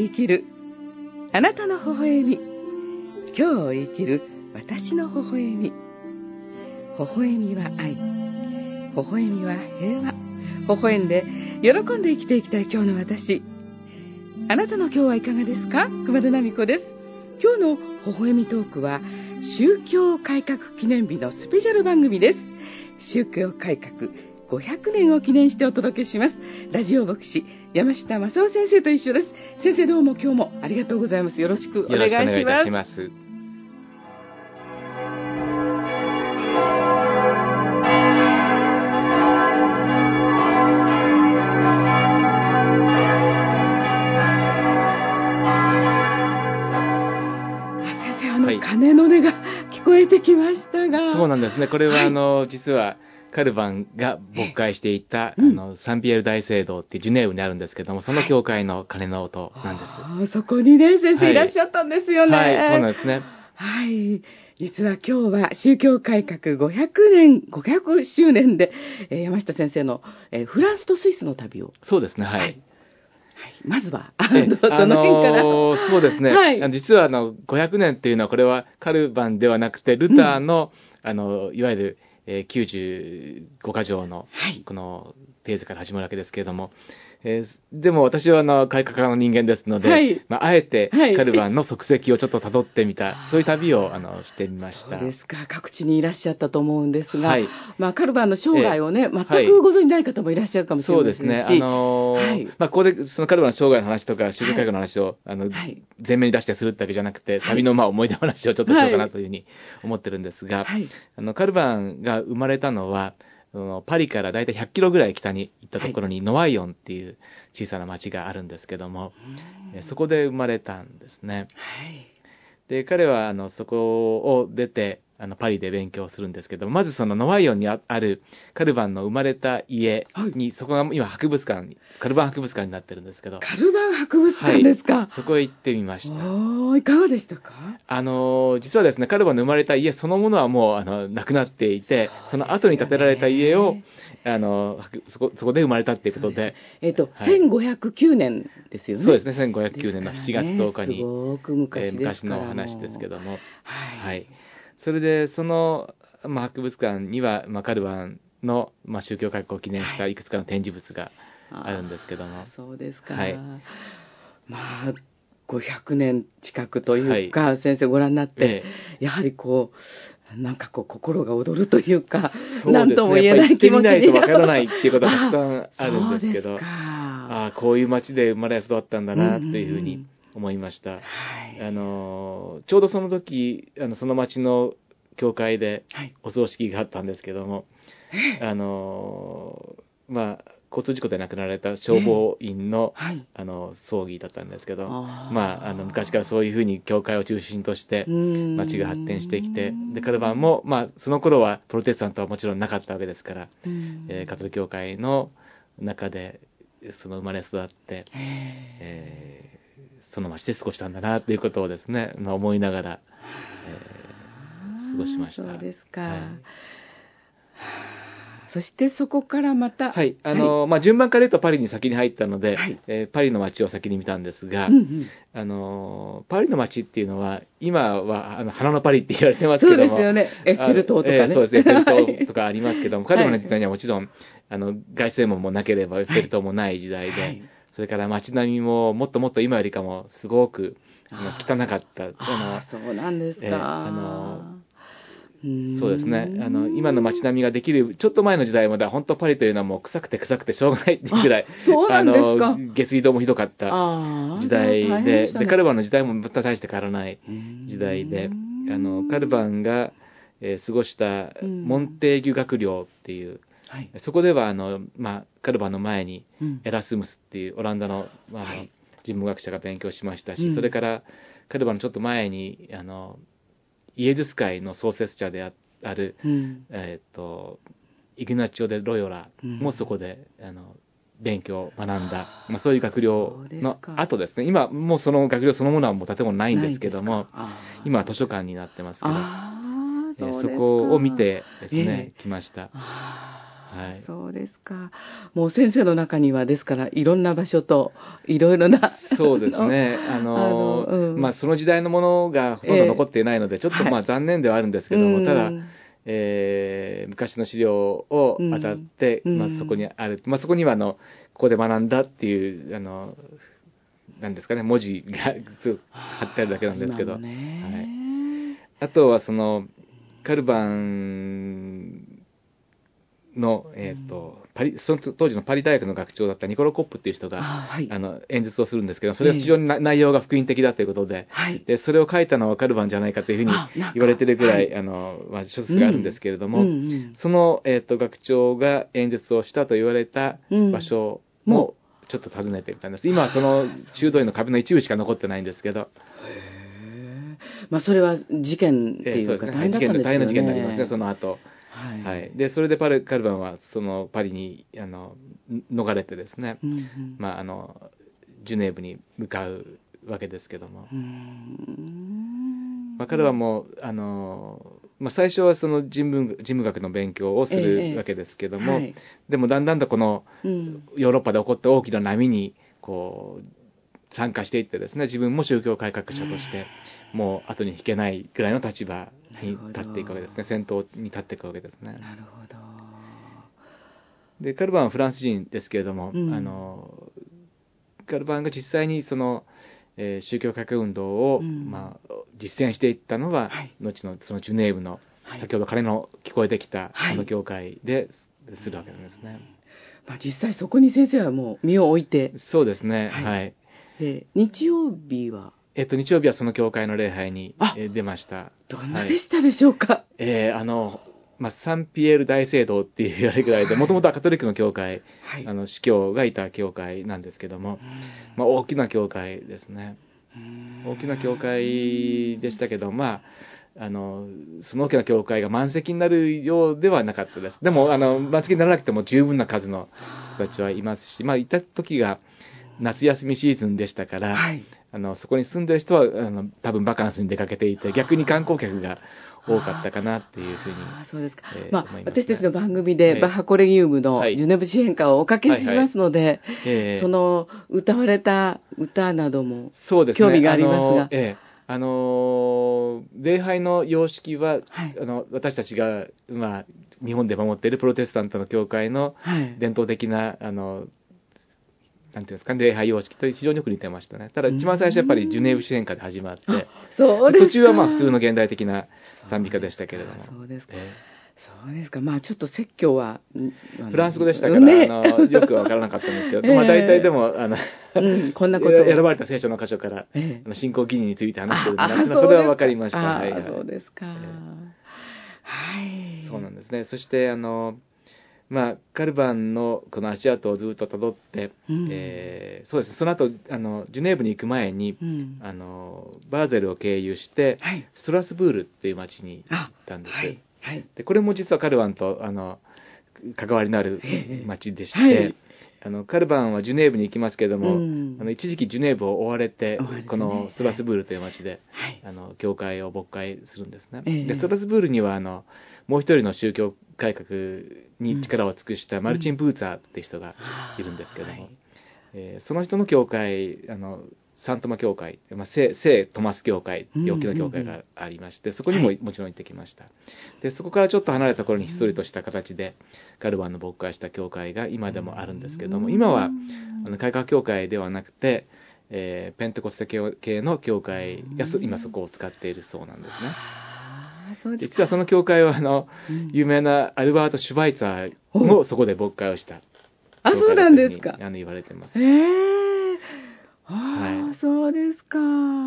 生きるあなたの微笑み、今日を生きる私の微笑み。微笑みは愛、微笑みは平和。微笑んで喜んで生きていきたい今日の私。あなたの今日はいかがですか？熊田奈美子です。今日の微笑みトークは宗教改革記念日のスペシャル番組です。宗教改革500年を記念してお届けします。ラジオ牧師山下正夫先生と一緒です。先生、どうも今日もありがとうございます。よろしくお願いします。 よろしくお願いいたします。 鐘の音が聞こえてきましたが。 そうなんですね。これは、実はカルバンが牧会していた、サンピエール大聖堂っていうジュネーブにあるんですけども、その教会の鐘の音なんです。 そこにね、先生いらっしゃったんですよね。 はい、そうなんですね。 はい。実は今日は宗教改革500周年で、山下先生の、フランスとスイスの旅を。 そうですね、はい。 まずは、どの辺から。 そうですね。はい、実は500年っていうのは、これはカルバンではなくて、ルターの、いわゆる、95箇条の、このテーゼから始まるわけですけれども、でも私は改革派の人間ですので、あえてカルバンの足跡をちょっと辿ってみた、そういう旅をしてみました。 そうですか。各地にいらっしゃったと思うんですが、カルバンの生涯をね、全くご存じない方もいらっしゃるかもしれませんし。 そうですね。ここでそのカルバンの生涯の話とか宗教改革の話を、前面に出してするってわけじゃなくて、旅の思い出話をちょっとしようかなというふうに思ってるんですが、カルバンが生まれたのは、パリからだいたい100キロぐらい北に行ったところにノワイオンっていう小さな町があるんですけども、そこで生まれたんですね。で、彼はそこを出てパリで勉強するんですけど、まずそのノワイオンにあるカルバンの生まれた家に、そこが今カルバン博物館になってるんですけど。 カルバン博物館ですか？ そこへ行ってみました。 いかがでしたか？ 実はですね、カルバンの生まれた家そのものはもうなくなっていて、その後に建てられた家をそこで生まれたっていうことで。 1509年ですよね。 そうですね、1509年の7月10日に。 すごく昔ですから。 昔の話ですけども。はい。それで、その、博物館には、カルバンの、宗教改革を記念したいくつかの展示物があるんですけども。 そうですか。500年近くというか、先生ご覧になって、やはりなんか心が躍るというか、なんとも言えない気持ちに。 行ってみないとわからないっていうことがたくさんあるんですけど、こういう街で生まれ育ったんだな、というふうに思いました。ちょうどその時、その町の教会でお葬式があったんですけども、交通事故で亡くなられた消防員の、葬儀だったんですけど、昔からそういうふうに教会を中心として町が発展してきて、で、カルバンも、その頃はプロテスタントはもちろんなかったわけですから、カトリック教会の中で、生まれ育って、その町で過ごしたんだなということをですね、思いながら、過ごしました。 そうですか。そしてそこからまた。 順番から言うとパリに先に入ったので、パリの街を先に見たんですが、パリの街っていうのは、今は花のパリって言われてますけども。 そうですよね。エッフェル塔とかね。 そうですね、エッフェル塔とかありますけども、カルバンの時代にはもちろん、凱旋門もなければエッフェル塔もない時代で、それから街並みももっともっと今よりかもすごく汚かった。 そうなんですか。 そうですね。今の街並みができる、ちょっと前の時代までは、本当パリというのはもう臭くてしょうがないっていうぐらい、下水道もひどかった時代で、カルバンの時代もまた大して変わらない時代で、カルバンが、過ごしたモンテーギュ学寮っていう、そこではカルバンの前にエラスムスっていうオランダの、人文学者が勉強しましたし、それからカルバンのちょっと前にイエズス会の創設者である、イグナチオ・デ・ロヨラもそこで勉強を学んだ、そういう学寮の後ですね。今もうその学寮そのものはもう建物ないんですけども、今は図書館になってますけど、そこを見てですね、来ました。 はい、 そうですか。もう先生の中にはですからいろんな場所といろいろなそうですね。まあその時代のものがほとんど残っていないので、ちょっとまあ残念ではあるんですけども、ただ、昔の資料を当たって、まあそこにある、まあそこにはここで学んだっていうなんですかね、文字が貼ってあるだけなんですけど、はい、あとはカルバンの、その当時のパリ大学の学長だったニコロ・コップっていう人が、はい、演説をするんですけど、それは非常に内容が福音的だということで、でそれを書いたのはカルバンじゃないかというふうに言われているぐらい、まあ、諸説があるんですけれども、その、学長が演説をしたと言われた場所もちょっと訪ねてみたんです。今はその修道院の壁の一部しか残ってないんですけど。 まあ、それは事件っていうか大変だったんですよね。 大変な事件になりますね、その後。はい、でそれでカルバンはパリに逃れてですね、まあ、ジュネーブに向かうわけですけども、まあ、カルバンもまあ、最初は人文学の勉強をするわけですけども、はい、でもだんだんとこのヨーロッパで起こった大きな波にこう参加していってですね、自分も宗教改革者としてもう後に引けないくらいの立場に立っていくわけですね。先頭に立っていくわけですね。 なるほど。 でカルバンはフランス人ですけれども、カルバンが実際に宗教改革運動を、まあ、実践していったのは、はい、後のそのジュネーブの、はい、先ほど彼の聞こえてきた教会でするわけなんですね。 まあ、実際そこに先生はもう身を置いて。 そうですね。はい。はい、 で日曜日は日曜日はその教会の礼拝に出ました。 どんなでしたでしょうか。 まあ、サンピエール大聖堂っていうあれぐらいで、もともとはカトリックの教会、はい、司教がいた教会なんですけども、まあ、大きな教会ですね。大きな教会でしたけど、まあ、その大きな教会が満席になるようではなかったです。でも満席にならなくても十分な数の人たちはいますし、まあ、いた時が夏休みシーズンでしたから、はい、そこに住んでる人は多分バカンスに出かけていて、逆に観光客が多かったかなっていうふうに。 そうですか。まあ、私たちの番組でバッハコレギウムのジュネーブ詩篇歌をおかけしますので、その歌われた歌なども興味がありますが。 礼拝の様式は、はい、私たちが、まあ、日本で守っているプロテスタントの教会の伝統的な、なんていうんですか、礼拝様式と非常によく似てましたね。ただ一番最初やっぱりジュネーブ詩篇歌で始まって、 そうですか。 途中はまあ普通の現代的な賛美歌でしたけれども。 そうですか。そうですか。まあちょっと説教はフランス語でしたから、ね、よくわからなかったんですけど、まあ大体でもこんなこと選ばれた聖書の箇所から、信仰義人について話してるんだな、それはわかりました。はい、 そうですか。はい。 そうなんですね。そしてまあ、カルバンのこの足跡をずっとたどって、そうですね、その後ジュネーブに行く前に、バーゼルを経由して、はい、ストラスブールっていう町に行ったんです。はいはい、でこれも実はカルバンと関わりのある町でして、カルバンはジュネーブに行きますけれども、一時期ジュネーブを追われて、このストラスブールという町で、教会を勃会するんですね。でストラスブールにはもう一人の宗教改革に力を尽くしたマルチン・ブーツァーっていう人がいるんですけども、その人の教会、サントマ教会、聖トマス教会っていう大きな教会がありまして、そこにももちろん行ってきました。でそこからちょっと離れたところにひっそりとした形でカルバンの勃会した教会が今でもあるんですけども、今は改革教会ではなくて、ペンテコステ系の教会が今そこを使っているそうなんですね。実はその教会は有名なアルバート・シュバイツァーもそこで勃会をした教会だというふうにそうなんですか。 言われてます。 はい、そうですか。そう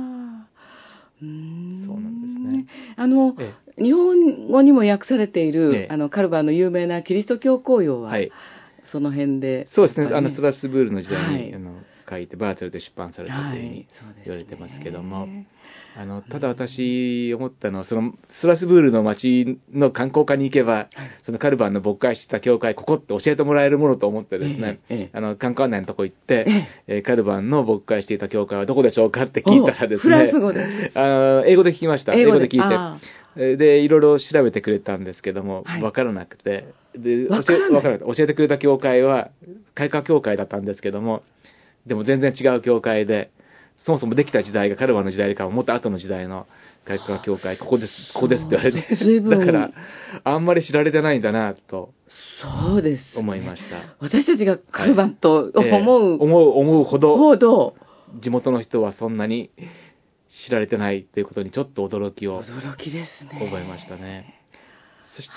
なんですね。 日本語にも訳されている、カルバンの有名なキリスト教公用は、その辺で、 そうですね、ストラスブールの時代に、 書いてバーツェルで出版されたというふうに言われてますけども、ただ私思ったのは、そのストラスブールの街の観光課に行けば、そのカルバンの牧会した教会、ここって教えてもらえるものと思ってですね、観光案内のとこ行って、カルバンの牧会していた教会はどこでしょうかって聞いたらですね、 フランス語で英語で聞きました。英語で聞いて。で、いろいろ調べてくれたんですけども、わからなくて、で、教えてくれた教会は、改革教会だったんですけども、でも全然違う教会で、そもそもできた時代がカルバンの時代からもっと後の時代の改革教会、ここですって言われて、だから、あんまり知られてないんだな、と。 そうです、 思いました。 私たちがカルバンと思うほど、地元の人はそんなに知られてないということにちょっと驚きですね。覚えましたね。そして、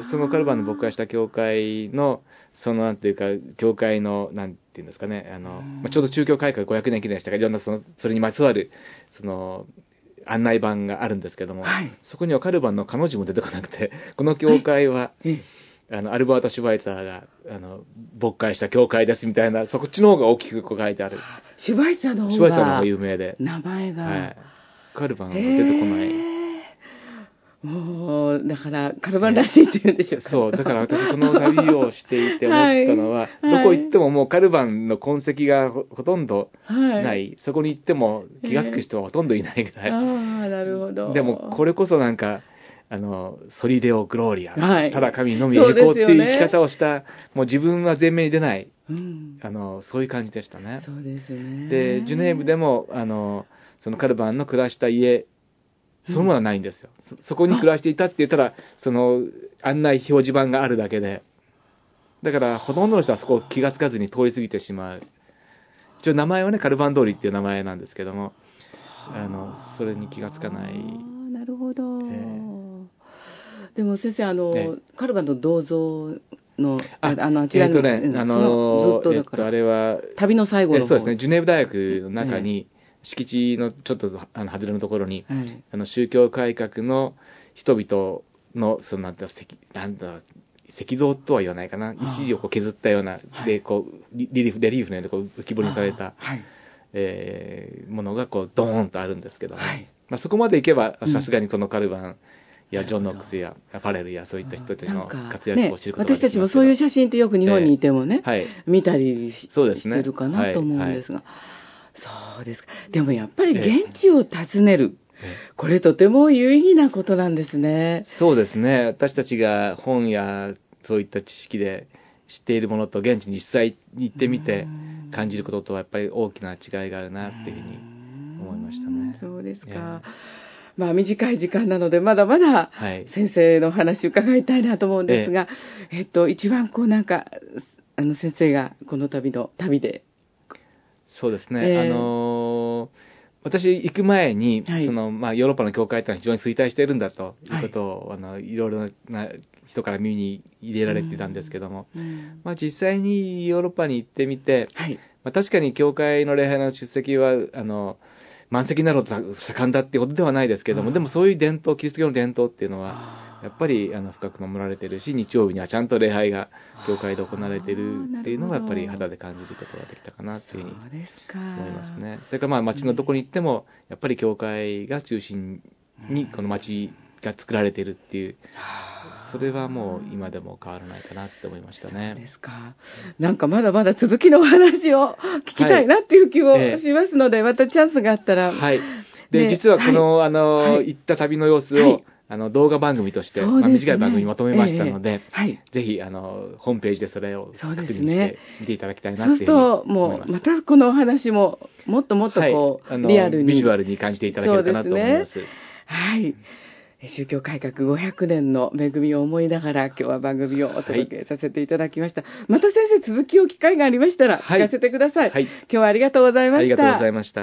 そのカルバンの牧会した教会の、なんていうか、教会の、なんていうんですかね、ちょうど中教改革500年記念でしたから、いろんなそれにまつわる、案内板があるんですけども、そこにはカルバンの彼女も出てこなくて、この教会は、アルバート・シュバイツァーが、牧会した教会ですみたいな、そっちの方が大きく書いてある。 シュバイツァーの方が有名で。名前が。 カルバンは出てこない。 もう、だから、カルバンらしいって言うんでしょうか。 そう、だから私この旅をしていて思ったのは、どこ行ってももうカルバンの痕跡がほとんどない。そこに行っても気がつく人はほとんどいないぐらい。 なるほど。 でも、これこそなんか、ソリデオ・グローリア、ただ神のみ栄光っていう生き方をした、もう自分は前面に出ない、そういう感じでしたね。 そうですね。 で、ジュネーブでも、そのカルバンの暮らした家、そのものはないんですよ。そこに暮らしていたって言ったら、案内表示板があるだけで。だから、ほとんどの人はそこを気がつかずに通り過ぎてしまう。一応名前はね、カルバン通りっていう名前なんですけども、それに気がつかない。 なるほど。でも先生、カルバンの銅像の、あちらに、ずっとだから、 あれは、 旅の最後の方。 そうですね、ジュネーブ大学の中に、敷地のちょっと外れのところに、宗教改革の人々の、石像とは言わないかな、石を削ったような、で、レリーフのように浮き彫りにされた、ものがドーンとあるんですけども、そこまで行けば、さすがにそのカルバンやジョン・ノックスやファレルやそういった人たちの活躍を知ることができますけど、 私たちもそういう写真ってよく日本にいてもね、見たりしてるかなと思うんですが。そうですか。でもやっぱり現地を訪ねる。これとても有意義なことなんですね。 そうですね。私たちが本やそういった知識で知っているものと現地に実際に行ってみて感じることとはやっぱり大きな違いがあるなっていうふうに思いましたね。 そうですか。短い時間なのでまだまだ先生の話伺いたいなと思うんですが、一番先生がこの旅でそうですね。私行く前に、ヨーロッパの教会というのは非常に衰退しているんだということを、いろいろな人から耳に入れられていたんですけども、実際にヨーロッパに行ってみて、確かに教会の礼拝の出席は、満席など盛んだっていうことではないですけども、でもそういう伝統、キリスト教の伝統っていうのは、やっぱり深く守られているし、日曜日にはちゃんと礼拝が教会で行われているっていうのがやっぱり肌で感じることができたかなっていうふうに思いますね。それから街のどこに行ってもやっぱり教会が中心にこの街が作られているっていう、それはもう今でも変わらないかなって思いましたね。 そうですか。なんかまだまだ続きのお話を聞きたいなっていう気をしますので、またチャンスがあったら。 で、実はこの、行った旅の様子を、動画番組として、短い番組にまとめましたので、ぜひ、ホームページでそれを確認して見ていただきたいなっていうふうに思います。そうすると、もう、またこのお話も、もっともっとリアルに。 ビジュアルに感じていただけるかなと思います。 宗教改革500年の恵みを思いながら、今日は番組をお届けさせていただきました。また先生、続きを機会がありましたら、聞かせてください。今日はありがとうございました。 ありがとうございました。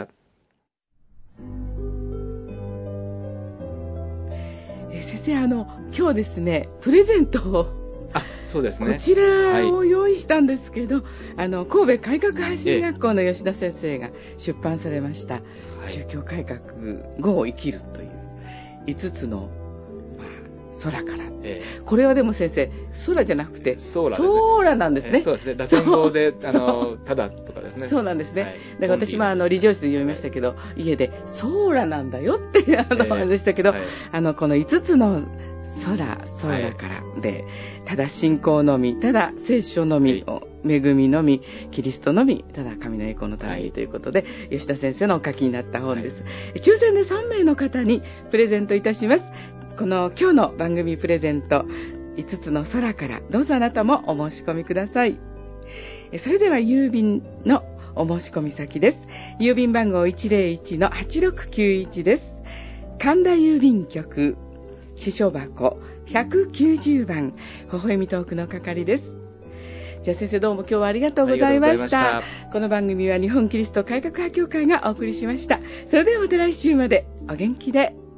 先生、今日ですね、プレゼントを、 そうですね、 こちらを用意したんですけど、神戸改革派進学校の吉田先生が出版されました、宗教改革後を生きるという5つの、空から、これはでも先生、空じゃなくてソーラなんですね。 そうですね。ラテン語でただとかですね。 そうなんですね。はい、だから私もリジョイスで読みましたけど、家でソーラなんだよってあれでしたけど、この5つの空からで、ただ信仰のみ、ただ聖書のみ、恵みのみ、キリストのみ、ただ神の栄光のためにということで、吉田先生のお書きになった本です。抽選で3名の方にプレゼントいたします。この今日の番組プレゼント、5つの空から、どうぞあなたもお申し込みください。それでは郵便のお申し込み先です。郵便番号 101-8691 です。神田郵便局支所箱190番、微笑みトークの係です。じゃあ先生、どうも今日はありがとうございました。この番組は日本キリスト改革派協会がお送りしました。それではまた来週までお元気で。